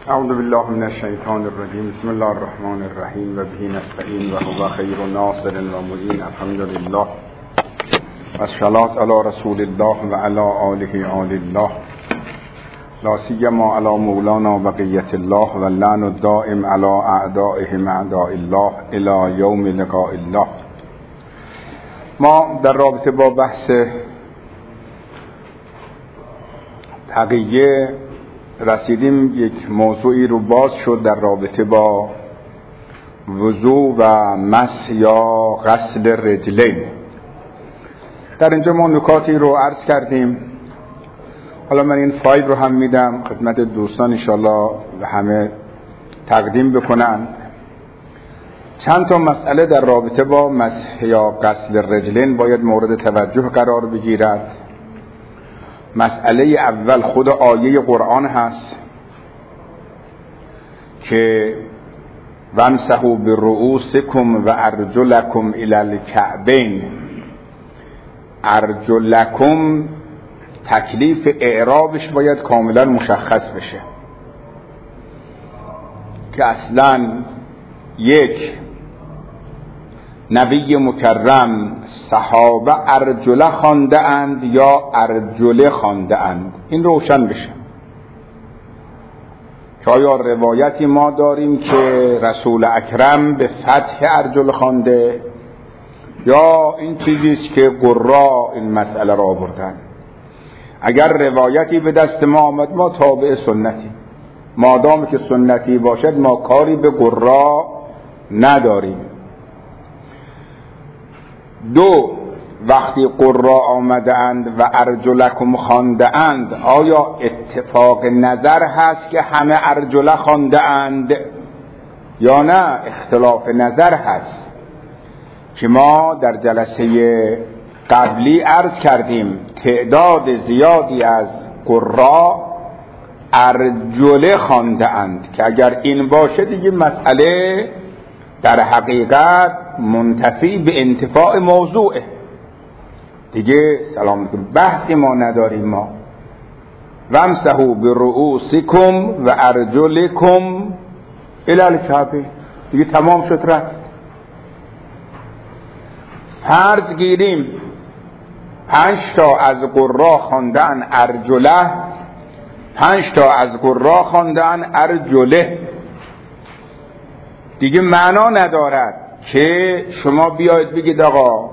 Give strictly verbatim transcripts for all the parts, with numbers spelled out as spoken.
اعوذ بالله من الشیطان الرجیم. بسم الله الرحمن الرحیم و به نستعین و هو خیر ناصر و معین. الحمد لله و الصلاة علی رسول الله و علی آله آل الله، لا سیما علی مولانا بقیة الله و اللعن الدائم علی اعدائهم اعداء الله الی یوم لقاء الله. ما در رابطه با بحث تقیه رسیدیم. یک موضوعی رو باز شد در رابطه با وضو و مسح یا غسل رجلین. در اینجا ما نکاتی رو عرض کردیم. حالا من این فایل رو هم میدم خدمت دوستان، انشالله همه تقدیم بکنن. چند تا مسئله در رابطه با مسح یا غسل رجلین باید مورد توجه قرار بگیرد. مسئله اول خود آیه قرآن هست که وامسحوا برؤوسکم و ارجلکم الی الکعبین. ارجلکم تکلیف اعرابش باید کاملا مشخص بشه که اصلا یک نبی مکرم صحابه ارجله خوانده اند یا ارجله خوانده اند، این روشن بشه. که آیا روایتی ما داریم که رسول اکرم به فتح ارجل خوانده یا این چیزیست که قرا این مسئله را آوردن؟ اگر روایتی به دست ما آمد ما تابع سنتی، مادام که سنتی باشد ما کاری به قرا نداریم. دو، وقتی قرا آمده اند و ارجلکم خوانده اند، آیا اتفاق نظر هست که همه ارجله خوانده اند یا نه اختلاف نظر هست؟ که ما در جلسه قبلی عرض کردیم تعداد زیادی از قرا ارجله خوانده اند که اگر این باشه دیگه مسئله در حقیقت منتفی به انتفاع موضوعه دیگه. سلام بحثی ما نداریم. ما وامسحوا برؤوسکم و ارجلکم الی الکعبین، دیگه تمام شد رفت. فرض گیریم پنج تا از قرا خواندن ارجله، پنج تا از قرا خواندن ارجله، دیگه معنا ندارد که شما بیاید بگید آقا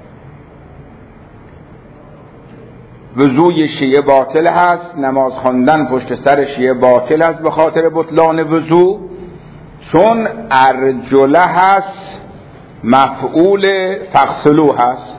وضوی شیعه باطل هست، نماز خواندن پشت سر شیعه باطل هست به خاطر بطلان وضو، چون ارجله هست مفعول فغسلو هست.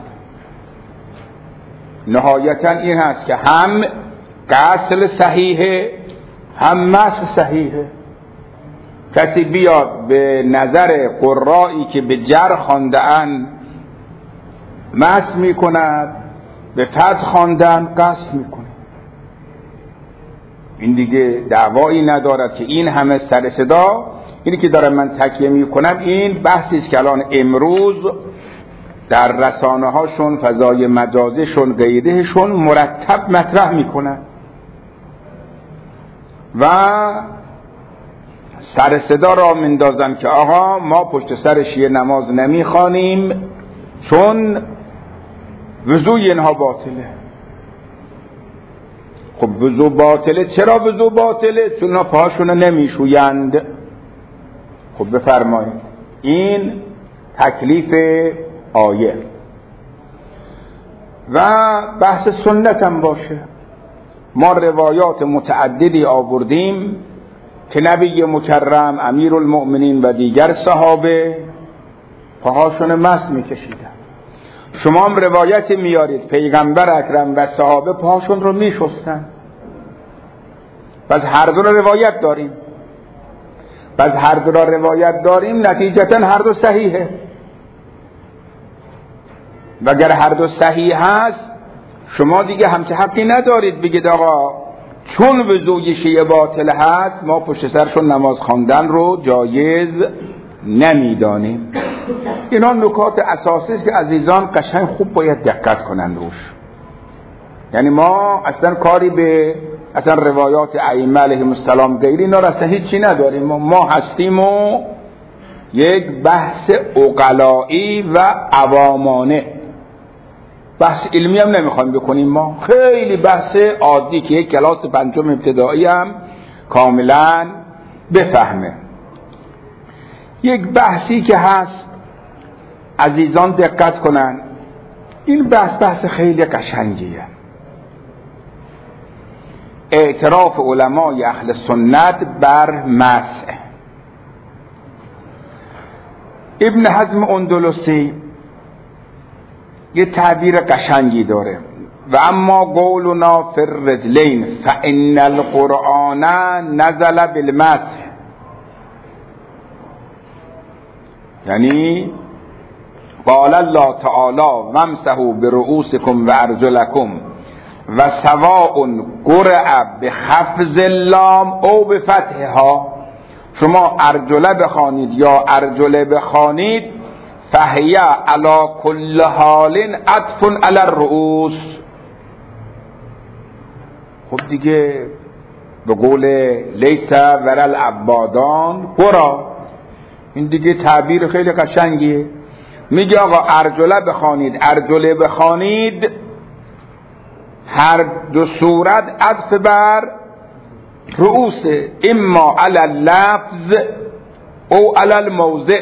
نهایتا این هست که هم غسل صحیحه هم مسح صحیحه. کسی بیاد به نظر قرایی که به جر خواندن مسح می کند، به فتح خواندن غسل می کند، این دیگه دعوایی ندارد که این همه سر صدا. اینی که دارم من تکیه می کنم این بحثی است که الان امروز در رسانه هاشون، فضای مجازیشون، غیرهشون مرتب مطرح می کنند و سر صدا را مندازن که آقا ما پشت سر شیعه نماز نمی خوانیم چون وضوی اینها باطله. خب وضو باطله، چرا وضو باطله؟ چون اینا پاهاشون نمی شویند. خب بفرمایید این تکلیف آیه. و بحث سنت هم باشه، ما روایات متعددی آوردیم که نبی مکرم، امیرالمؤمنین و دیگر صحابه پاهاشون مسح میکشیدن. شما هم روایت میارید پیغمبر اکرم و صحابه پاهاشون رو میشستن. پس هر دو روایت داریم، پس هر دو را روایت داریم نتیجتا هر دو صحیحه. و اگر هر دو صحیح هست شما دیگه همچه حقی ندارید بگید آقا چون وضوی شیعه باطل هست ما پشت سرشون نماز خواندن رو جایز نمیدانیم. اینا نکات اساسی است که عزیزان قشنگ خوب باید دقت کنن روش. یعنی ما اصلا کاری به اصلا روایات ائمه علیهم السلام غیری اینا را اصلا هیچی نداریم. ما هستیم و یک بحث عقلایی و عوامانه، بحث علمی هم نمیخوایم بکنیم. ما خیلی بحث عادی که یک کلاس پنجم ابتدایی هم کاملا بفهمه. یک بحثی که هست عزیزان دقت کنن، این بحث بحث خیلی قشنگیه. اعتراف علمای اهل سنت بر مسح. ابن حزم اندلسی یه تعبیر قشنگی داره، و اما قولنا فی الرجلین فان القرآن نزل بالمسح، یعنی قال الله تعالی وامسحوا برؤوسکم و ارجلکم و سواء قرأ بخفض اللام او بفتحها. شما ارجله بخوانید یا ارجله بخوانید، فهی علی کل حال عطف علی الرؤوس. خب دیگه به قول لیس ور العبادان قرا، این دیگه تعبیر خیلی قشنگیه. میگه آقا ارجله بخوانید ارجله بخوانید، هر دو صورت عطف بر رؤوس، اما علی اللفظ او علی الموضع.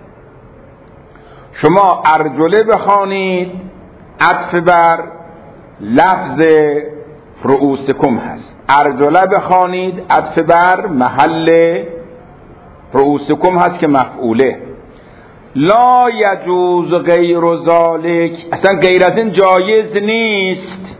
شما ارجله بخوانید عطف بر لفظ رؤوسکم هست، ارجله بخوانید عطف بر محل رؤوسکم هست که مفعوله. لا یجوز غیر ذالک، اصلا غیر از این جایز نیست.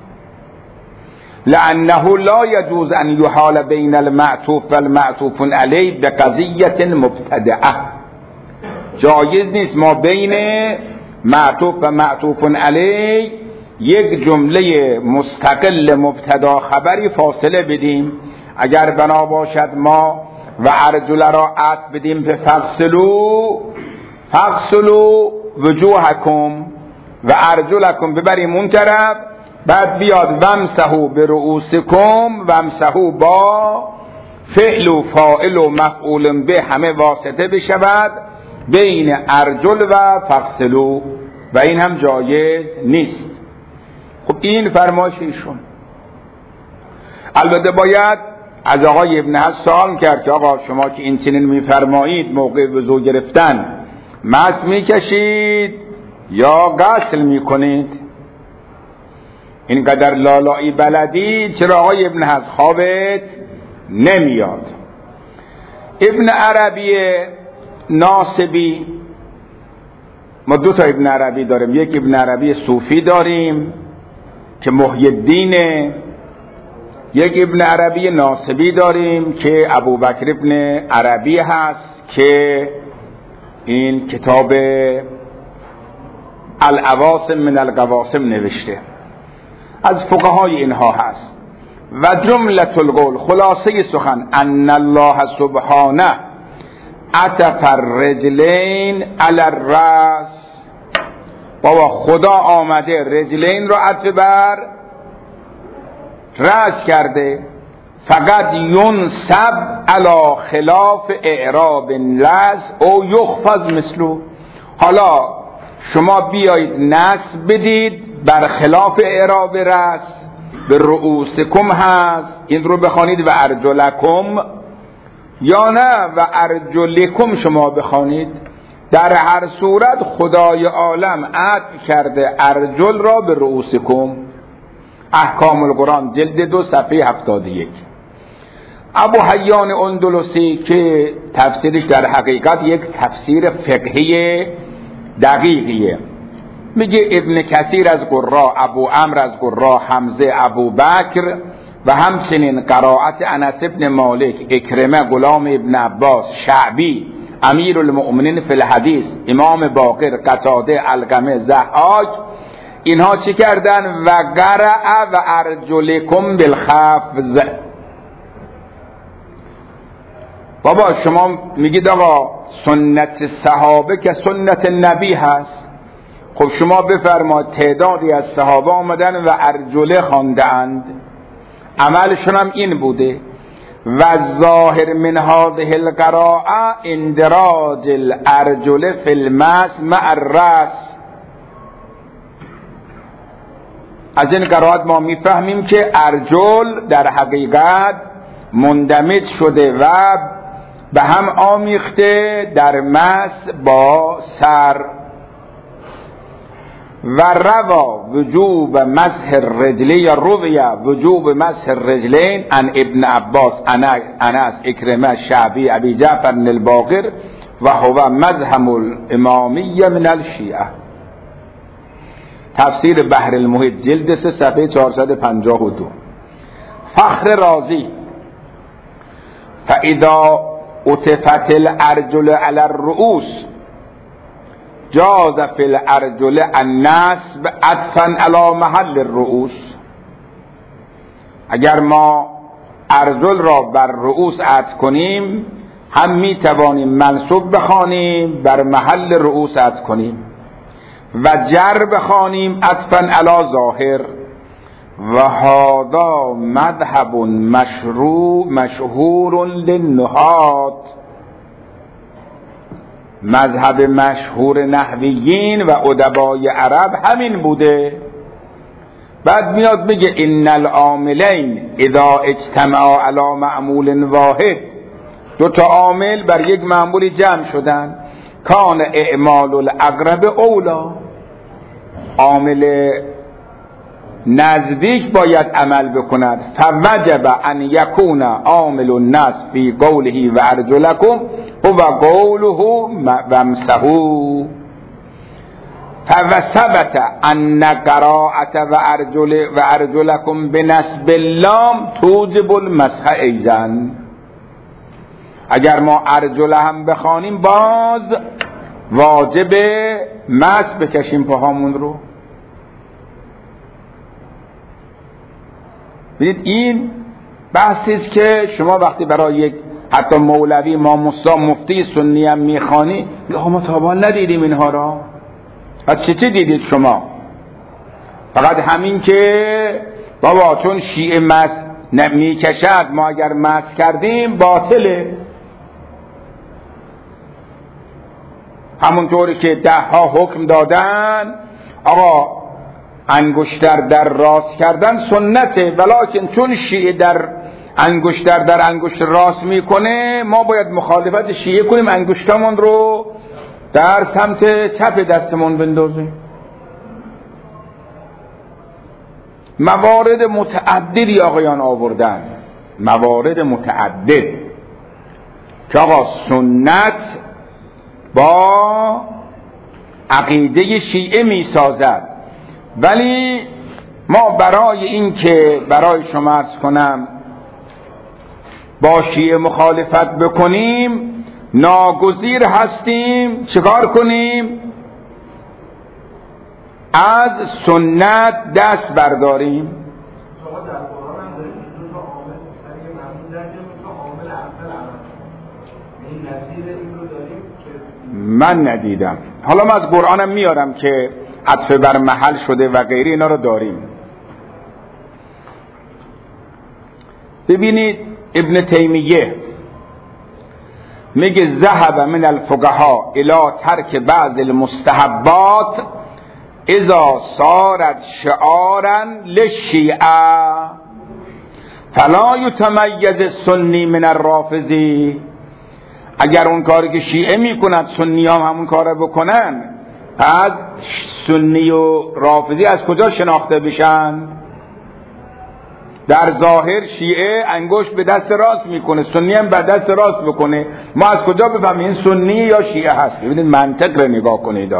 لانه لا یجوز ان یحال بین المعطوف و المعطوف علیه بقضیت مبتدعه. جایز نیست ما بین معطوف و معطوف علیه یک جمله مستقل مبتدا خبری فاصله بدیم. اگر بنا باشد ما و ارجل را عطف بدیم به فغسلوا فغسلوا وجوهکم و ارجلکم ببریم اون طرف، بعد بیاد وامسحوا برؤوسکم، وامسحوا با فعل و فاعل و مفعول به همه واسطه بشود بین ارجل و فغسلوا، و این هم جایز نیست. خب این فرمایش ایشون. البته باید از آقای ابن حزم سوال کرد که آقا شما که این چنین میفرمایید موقع وضو گرفتن مس میکشید یا غسل میکنید؟ اینقدر لالایی بلدی چرا آقای ابن حزم خوابت نمیاد؟ ابن عربی ناصبی، ما دو تا ابن عربی داریم، یک ابن عربی صوفی داریم که محی الدینه، یک ابن عربی ناصبی داریم که ابوبکر ابن عربی هست که این کتاب العواصم من القواسم نوشته، از فقهای اینها هست. و جملة القول، خلاصه سخن، ان الله سبحانه عطف الرجلین علی الراس. بابا خدا آمده رجلین رو عطف بر راس کرده، فقط ینصب علی خلاف اعراب لز او یخفض مثلو. حالا شما بیایید نصب بدید بر خلاف اعراب راس، به رؤوسکم هست این رو بخوانید و ارجلکم، یا نه و ارجلکم شما بخوانید. در هر صورت خدای عالم عطف کرده ارجل را به رؤوسکم. احکام القرآن جلد دو صفحه هفتاد و یک. ابو حیان اندلسی که تفسیرش در حقیقت یک تفسیر فقهی دقیقیه، میگه ابن کثیر از قرا، ابو عمرو از قرا، حمزه، ابو بکر و همچنین قرائت انس ابن مالک، اکرمه غلام ابن عباس، شعبی امیر المؤمنین فی الحدیث، امام باقر، قتاده، علقمه، ضحاک، اینها چی کردن؟ و قرأ و ارجلکم بالخفض. بابا شما میگید آقا سنت صحابه که سنت نبی هست، خب شما بفرمایید تعدادی از صحابه آمدن و ارجله خواندند. عملشون هم این بوده. و ظاهر من هذه القراءه اندراج الارجل فی المس مع الراس. از این قرائت ما میفهمیم که ارجل در حقیقت مندمج شده و به هم آمیخته در مس با سر. و روا وجوب مسح الرجل یا روی وجوب مسح الرجلین عن ابن عباس انس اکرمه شعبی ابی جعفر الباقر و هو مذهب الامامیه من الشیعه. تفسیر بحر المحیط جلد سه صفحه چهارصد و پنجاه و دو. فخر رازی فاذا عطفت الارجل علی الرؤوس جاز فی الارجل النصب عطفا علی محل الرؤوس. اگر ما ارجل را بر رؤوس عطف کنیم هم می توانیم منصوب بخوانیم بر محل رؤوس عطف کنیم و جر بخوانیم عطفا علی ظاهر. و هذا مذهب مشروع مشهور للنحات، مذهب مشهور نحویین و ادبای عرب همین بوده. بعد میاد میگه ان العاملین اذا اجتمعا علی معمول واحد، دو تا عامل بر یک معمول جمع شدن، کان اعمال الاقرب اولا، عامل نزدیک باید عمل بکند. فوجب ان یکون عامل النصب فی قوله و ارجلکم هو قوله وامسحوا. فثبت ان قراءة و ارجل و ارجلکم بنصب اللام توجب المسح ایضا. اگر ما ارجل هم بخوانیم باز واجب مسح بکشیم پاهامون رو. ببینید این بحثی است که شما وقتی برای یک حتی مولوی ما مصا مفتی سنی هم میخوانی، آقا ما تابان ندیدیم اینها را. و چه چه دیدید شما؟ فقط همین که بابا چون شیعه مس میکشد ما اگر مس کردیم باطله. همونطوری که ده ها حکم دادن آقا انگشتر در راست کردن سنته، ولکن چون شیعه در انگشتر در انگشت راست میکنه ما باید مخالفت شیعه کنیم، انگشتمون رو در سمت چپ دستمون بندازیم. موارد متعددی آقایان آوردن، موارد متعدد که آقا سنت با عقیده شیعه میسازد. ولی ما برای این که برای شما عرض کنم با شیعه مخالفت بکنیم ناگزیر هستیم چکار کنیم؟ از سنت دست برداریم. شما در قرآن هم دارید که دو تا عامل مستقیم معمول در که دو تا عامل اول عمل این نظیر این رو داریم که من ندیدم. حالا من از قرآنم میارم که عطف بر محل شده و غیره، اینا رو داریم. ببینید ابن تیمیه میگه ذهب من الفقهاء الى ترک بعض المستحبات اذا صارت شعارا للشیعه فلا یتمیز السنی من الرافضی. اگر اون کاری که شیعه میکنند سنی هم همون کار بکنن، از سنی و رافضی از کجا شناخته بشن؟ در ظاهر شیعه انگشت به دست راست میکنه، سنی هم به دست راست بکنه، ما از کجا بفهمیم این سنی یا شیعه هست؟ ببینید منطق رو نگاه کنید،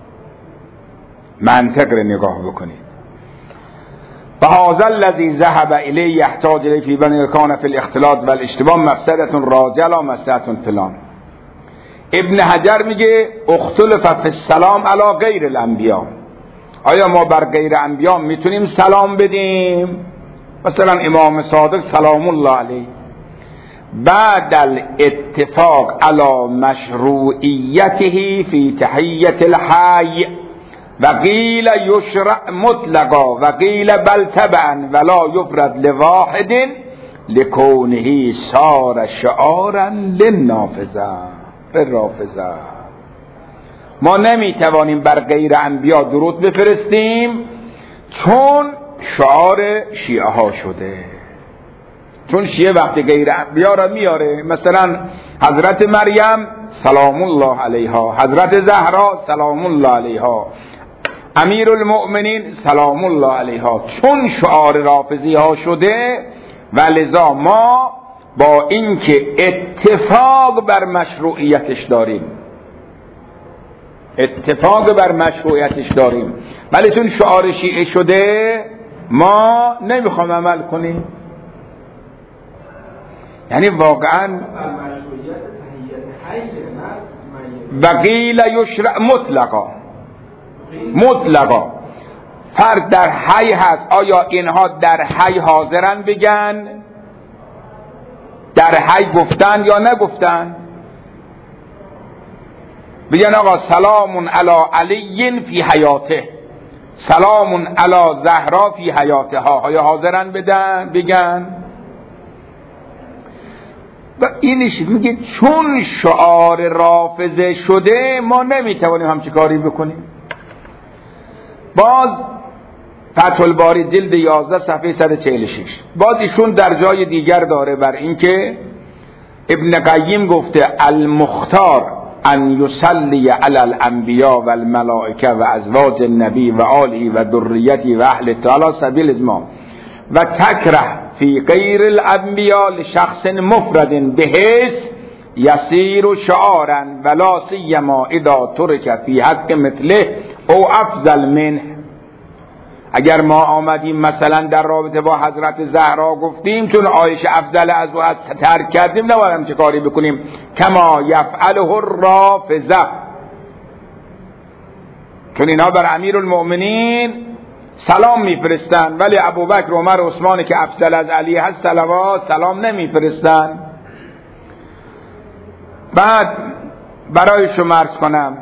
منطق رو نگاه بکنید. فهذا الذي ذهب الیه یحتاج الیه فی بنی کان فی الاختلاط والاشتباه مفسدة راجعه و مصلحة فلان. ابن حجر میگه اختلف فی السلام علی غیر الانبیاء. آیا ما بر غیر انبیاء میتونیم سلام بدیم؟ مثلا امام صادق سلام الله علیه. بعد الاتفاق علی مشروعیته فی تحیة الحی و قیل یشرع مطلقا و قیل بل تبعا ولا یفرد لواحد لکونه صار شعارا للنافذه بالرافضه. ما نمیتوانیم بر غیر انبیا درود بفرستیم چون شعار شیعه ها شده. چون شیعه وقتی غیر انبیا را میاره، مثلا حضرت مریم سلام الله علیها، حضرت زهرا سلام الله علیها، امیر المؤمنین سلام الله علیها، چون شعار رافضی ها شده و لذا ما با اینکه اتفاق بر مشروعیتش داریم اتفاق بر مشروعیتش داریم ولی چون شعار شیعه شده ما نمیخوام عمل کنیم. یعنی واقعا وقیل یشرع مطلقا مطلقا فرق در حی هست. آیا اینها در حی حاضرن بگن، در حی گفتن یا نگفتن؟ بگن آقا سلام علی علی فی حیاته، سلام علی زهرا فی حیاتها، آیا حاضرن بدن بگن؟ و اینش میگه چون شعار رافضه شده ما نمیتوانیم همچی کاری بکنیم. باز فتح الباری جلد یازده صفحه صد و چهل و شش باز ایشون در جای دیگر داره بر اینکه ابن قیم گفته المختار ان یصلی علی الانبیاء و الملائکه و ازواج النبی و آله و ذریته و اهل تعالی سبیل ازمام و تکره فی غیر الانبیاء لشخص مفرد بحیث یسیر شعارا ولا سیما اذا ترک فی حق مثله او افضل منه. اگر ما آمدیم مثلا در رابطه با حضرت زهرا گفتیم چون عایشه افضل از او از ترک کردیم نباید چه کاری بکنیم کما یفعله الرافضه، چون اینها بر امیر المؤمنین سلام میفرستن ولی ابوبکر عمر و عثمان که افضل از علی هست صلوات سلام نمیفرستن. بعد برای شما عرض کنم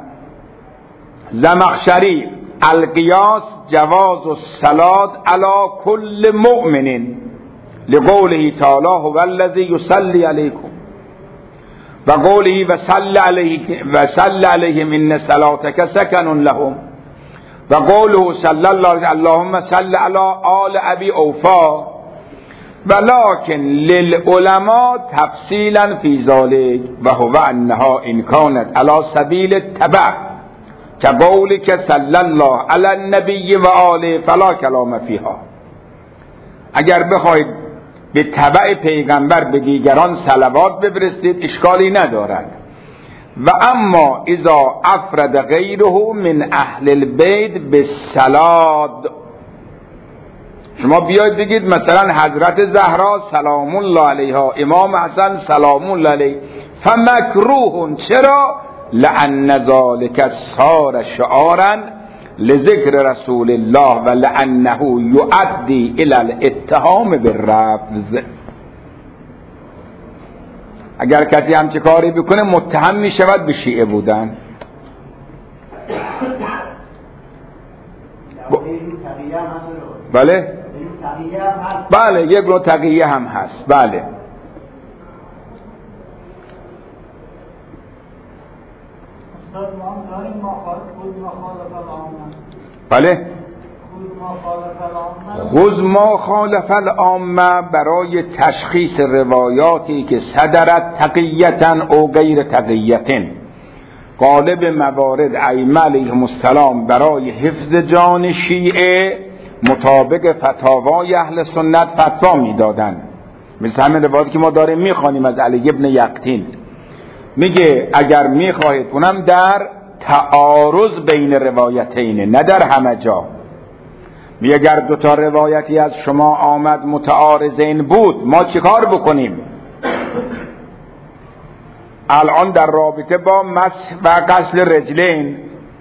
زمخشری القیاس جواز الصلاة علی کل مؤمن لقوله تعالی هو الذی یصلی علیکم و قوله و صلی علیه و صلی علیهم ان صلاتک سکن لهم و قوله صلی الله اللهم صل علی آل ابی اوفا ولكن للعلماء تفصیلا فی ذلک و هو انها ان كانت علی سبیل التبع كقولك صلی الله علی النبی و آله فلا کلام فیها. اگر بخواید به تبع پیغمبر به دیگران صلوات بفرستید اشکالی ندارد. و اما اذا افرد غیره من اهل البیت بالصلات، شما بیاید بگید مثلا حضرت زهرا سلام الله علیها، امام حسن سلام الله علیه، فمکروه، چرا؟ لأن ذلك صار شعارا لذکر رسول الله و لأنه یؤدی الى الاتهام بالرفض. اگر کسی همچه کاری بکنه متهم می شود به شیعه بودن. بله بله یک رو تقیه هم هست. بله بله خذ ما خالف العامه برای تشخیص روایاتی که صدرت تقیتن او غیر تقیتن، غالب موارد ائمه علیهم السلام برای حفظ جان شیعه مطابق فتاوای اهل سنت فتوا میدادن. مثل همین روایاتی که ما داریم میخوانیم از علی ابن یقطین، میگه اگر میخواهید اونم در تعارض بین روایتین نه در همه جا، میگه اگر دو تا روایتی از شما آمد متعارضین بود ما چیکار بکنیم؟ الان در رابطه با مسح و غسل رجلین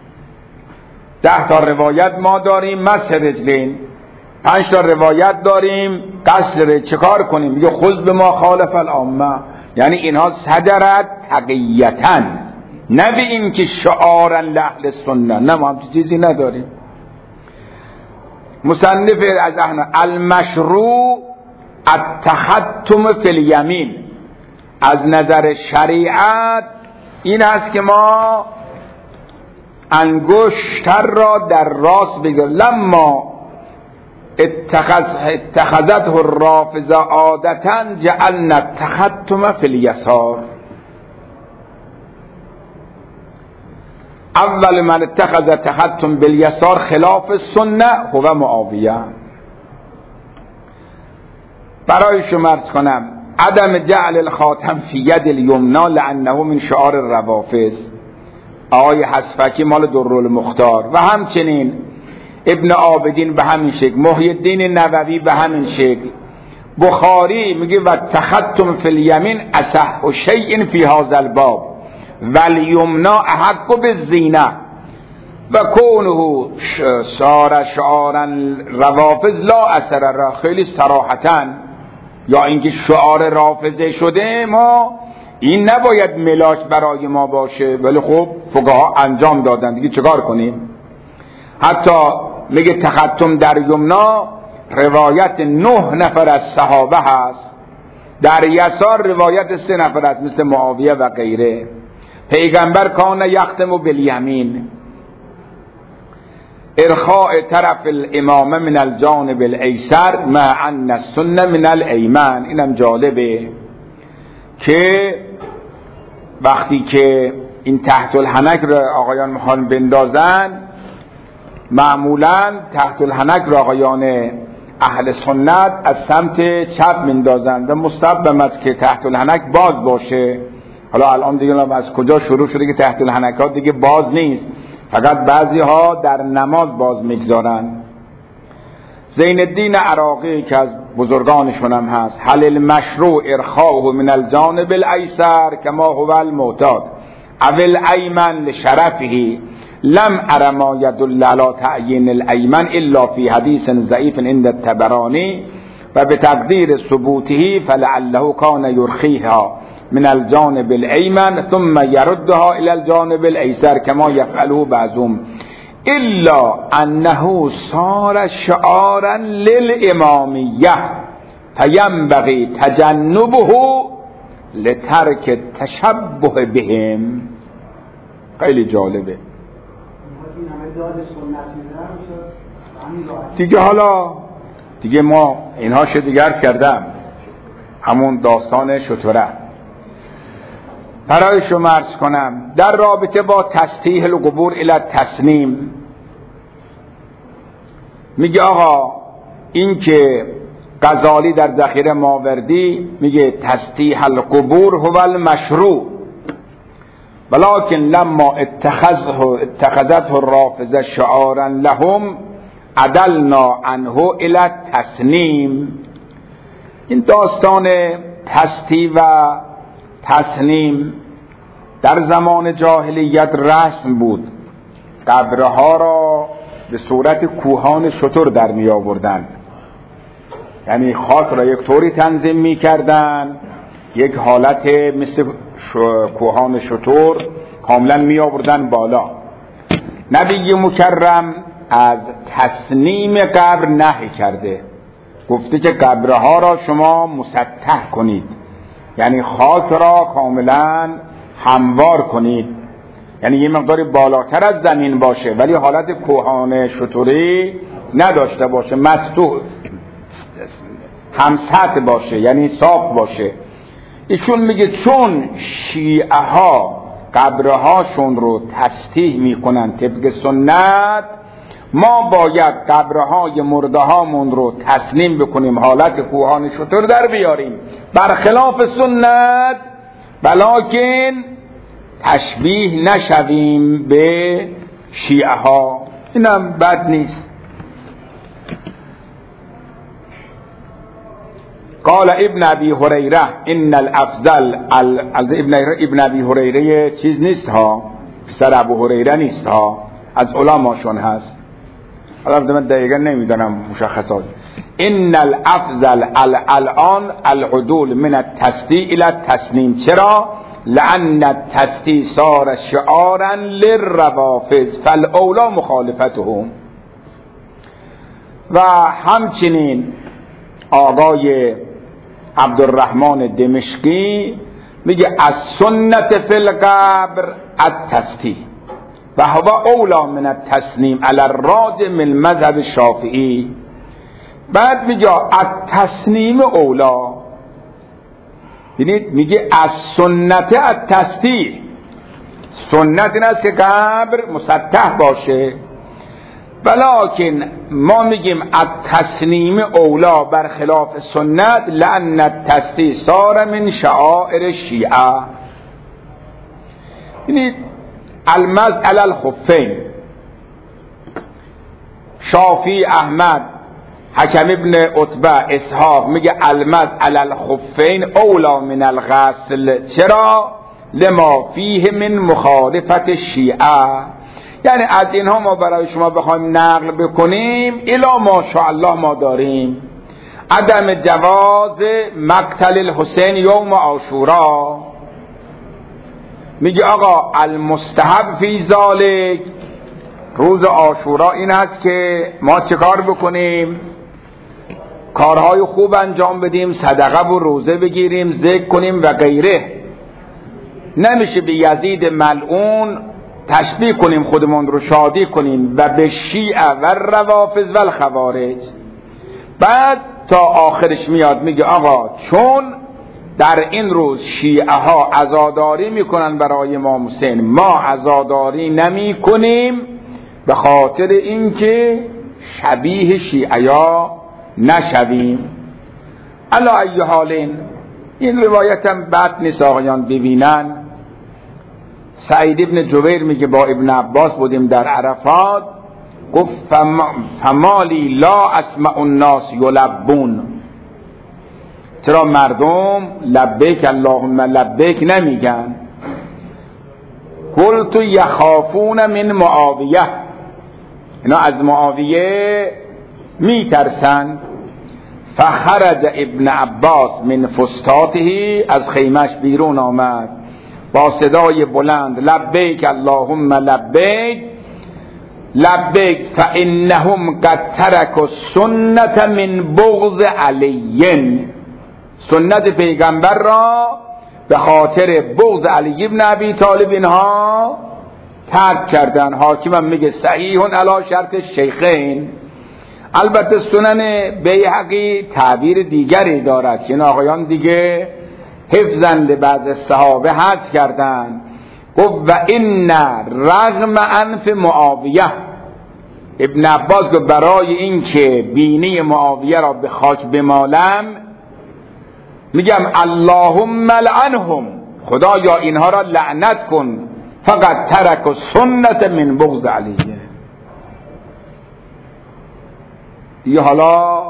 ده تا روایت ما داریم مسح رجلین، پنج تا روایت داریم غسل رجل، چیکار کنیم؟ میگه خذ به ما خالف العامه، یعنی اینها صدرت تقیتن نه به این که شعارا لأهل سنت، نه ما هم چیزی نداریم. مصنف از احنا المشروع التختم فی الیمین، از نظر شریعت این است که ما انگشتر را در راست بگذاریم. لما اتخذ اتخذته الرافضه عادتا جعلنا التختم فی الیسار. اول من اتخذ التختم بالیسار خلاف السنه هو معاویه. برای شما عرض کنم عدم جعل الخاتم فی ید الیمنا لانه من شعار الروافض، آقای حسفکی مال درالمختار، و همچنین ابن عابدین به همین شکل، محی الدین نووی به همین شکل، بخاری میگه و تختم فی الیمین اصح شیء فی هذا الباب والیمنا احق بالزینه و کونه صار شعارا روافض لا اثر را. خیلی صراحتاً، یا اینکه شعار رافضه شده ما این نباید ملاک برای ما باشه، ولی خب فقها انجام دادن دیگه چکار کنیم. حتی میگه تختم در یمنا روایت نه نفر از صحابه هست، در یسار روایت سه نفر است مثل معاویه و غیره. پیغمبر کان یختم بالیمین، ارخاء طرف الامامه من الجانب الایسر مع ان السنه من الایمن. اینم جالبه که وقتی که این تحت الحنک را آقایان میخوان بندازن، معمولا تحت الحنک را آقایان اهل سنت از سمت چپ میندازند و مستحب است که تحت الحنک باز باشه. حالا الان دیگه از کجا شروع شده که تحت الحنکات دیگه باز نیست، فقط بعضی ها در نماز باز میگذارن. زین الدین عراقی که از بزرگانشون هم هست، هل المشروع ارخاؤه من الجانب الایسر کما هو المعتاد او الایمن لشرفه لم ار ما يدل على تعیین الایمن الا فی حدیث ضعیف عند الطبرانی و بتقدیر ثبوته فلعله کان یرخیها من الجانب الایمن ثم يردها الى الجانب الايسر كما يفعله بعضهم الا انه صار شعارا للامامیه فينبغي تجنبه لترك التشبه بهم. خیلی جالبه دیگه. حالا دیگه ما اینها شو دیگه عرض کردم، همون داستان شطوره. برای شما عرض کنم در رابطه با تسطیح القبور الی التسنیم، میگه آقا این که غزالی در ذخیره ماوردی میگه تسطیح القبور هو المشروع ولكن لما اتخذه اتخذته الرافضه شعارا لهم عدلنا عنه الی التسنیم. این داستان تسطیح و تسنیم در زمان جاهلیت رسم بود. قبرها را به صورت کوهان شتر در می آوردن، یعنی خاک را یک طوری تنظیم می کردن، یک حالت مثل کوهان شتر کاملا می آوردن بالا. نبی مکرم از تسنیم قبر نهی کرده، گفته که قبرها را شما مسطح کنید، یعنی خاک را کاملا هموار کنید، یعنی یه مقداری بالاتر از زمین باشه ولی حالت کوهان شتری نداشته باشه، مسطوح هم سطح باشه، یعنی صاف باشه. ایشون میگه چون شیعه ها قبرهاشون رو تسطیح میکنن طبق سنت، ما باید قبرهای مرده هامون رو تسلیم بکنیم، حالت کوهان شتر در بیاریم برخلاف سنت، ولکن تشبیه نشویم به شیعه ها. اینم بد نیست. قال ابن ابی هریره ان الافضل ابن ابن ابی هریره چیز نیست ها، پسر ابو هریره نیست ها، از علماشون هست. حالا من دقیقا نمیدونم مشخصات. ان الافضل الان العدول من التصدیع الى التسلیم. چرا؟ لأن التستی صار شعارا للروافض فالاولی مخالفتهم. و همچنین آقای عبدالرحمن دمشقی میگه از سنت فی القبر التستی و هو اولا من التسنیم علی الراجح من مذهب شافعی. بعد میگه التسنیم اولا، ببینید میگه از سنت التستی، سنت این است که قبر مسطح باشه، ولکن ما میگیم التسنیم اولا برخلاف سنت لأن التستی صار من شعائر شیعه. ببینید المسح علی الخفین، شافعی، احمد، حکم ابن عتبه، اسحاق میگه المسح علی الخفین اولا من الغسل. چرا؟ لما فیه من مخالفت شیعه. یعنی از اینها ما برای شما بخوایم نقل بکنیم الا ماشاءالله ما داریم عدم جواز مقتل الحسین یوم عاشورا. میگه آقا المستحب فی ذالک، روز عاشورا این است که ما چه کار بکنیم؟ کارهای خوب انجام بدیم، صدقه و روزه بگیریم، ذکر کنیم و غیره. نمیشه به یزید ملعون تشبیه کنیم خودمون رو شادی کنیم و به شیعه و روافض و الخوارج. بعد تا آخرش میاد میگه آقا چون در این روز شیعه ها عزاداری میکنن برای امام حسین، ما عزاداری نمی کنیم به خاطر اینکه شبیه شیعه ها نشویم. علی ای حالین این روایت هم بد نیست آقایان ببینن. سعید ابن جبیر میگه با ابن عباس بودیم در عرفات، گفت فمالی لا اسمع الناس یلبون، چرا مردم لبیک اللهم لبیک نمیگن؟ قلت یخافون من معاویه، اینا از معاویه میترسند. فخرج ابن عباس من فستاته، از خیمش بیرون آمد با صدای بلند لبیک اللهم لبیک لبیک فانهم قد ترکوا سنت من بغض علی، سنت پیغمبر را به خاطر بغض علی ابن ابی طالب اینها ترک کردن. حاکم هم میگه صحیح علی شرط شیخین. البته سنن بیهقی تعبیر دیگری دارد که این آقایان دیگه حفظند بعض صحابه حذف کردن. گفت و این رغم انف معاویه، ابن عباس گفت برای این که بینی معاویه را به خاک بمالم میگم اللهم لعنهم، خدایا اینها را لعنت کن، فقط ترک سنت من بغض علیه. دیگه حالا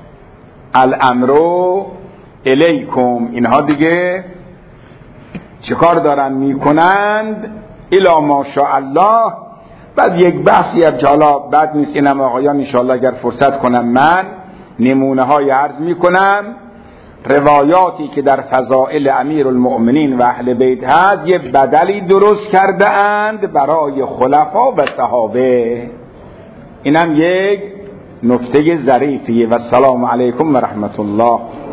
الامرو الیکم، اینها دیگه چه کار دارن میکنند الا ماشاءالله. بعد یک بحثی هم که حالا بد نیست اینم آقایان انشاءالله اگر فرصت کنم من نمونه های عرض میکنم. روایاتی که در فضائل امیر المؤمنین و اهل بیت هست یه بدلی درست کرده اند برای خلفا و صحابه. اینم یک نکته ظریفیه. و السلام علیکم و رحمت الله.